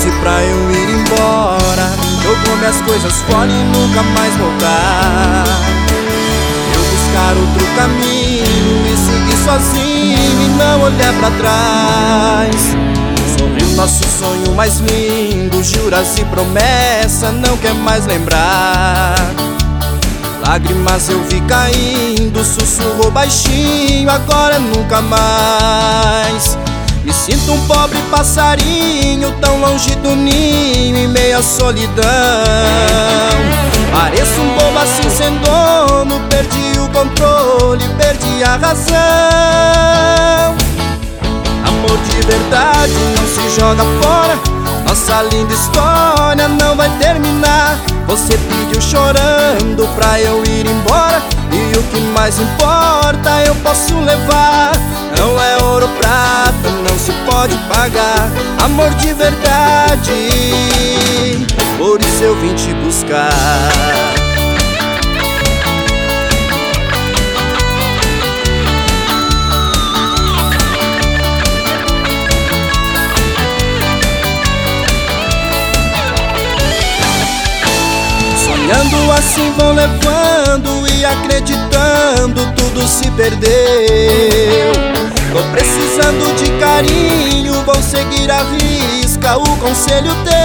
disse pra eu ir embora. Jogou minhas coisas fora e nunca mais voltar. Eu buscar outro caminho e seguir sozinho e não olhar pra trás. Sobre o nosso sonho mais lindo, juras e promessa, não quer mais lembrar. Lágrimas eu vi caindo, sussurrou baixinho, agora nunca mais. Me sinto um pobre passarinho, tão longe do ninho, em meio à solidão. Pareço um bobo assim sem dono, perdi o controle, perdi a razão. Amor de verdade não se joga fora, nossa linda história não vai terminar. Você pediu chorando pra eu ir embora, e o que mais importa eu posso levar. Não é ouro, prata, não se pode pagar amor de verdade, por isso eu vim te buscar. Sonhando assim vão levando e acreditando, tudo se perdeu. Tô precisando de carinho, vou seguir à risca o conselho teu.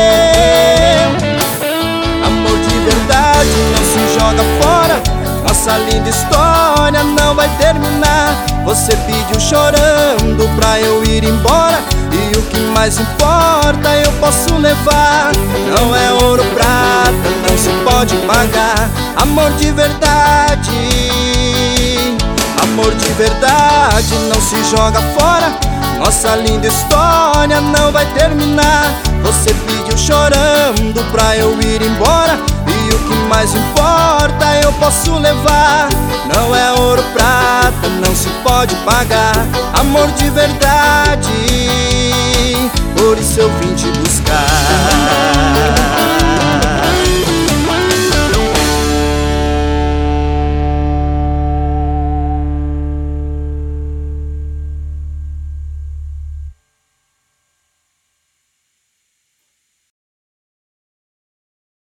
Amor de verdade não se joga fora, nossa linda história não vai terminar. Você pediu chorando pra eu ir embora, e o que mais importa eu posso levar. Não é ouro, prata, não se pode pagar amor de verdade. Amor de verdade não se joga fora, nossa linda história não vai terminar. Você pediu chorando pra eu ir embora, e o que mais importa eu posso levar. Não é ouro, prata, não se pode pagar amor de verdade, por isso eu vim te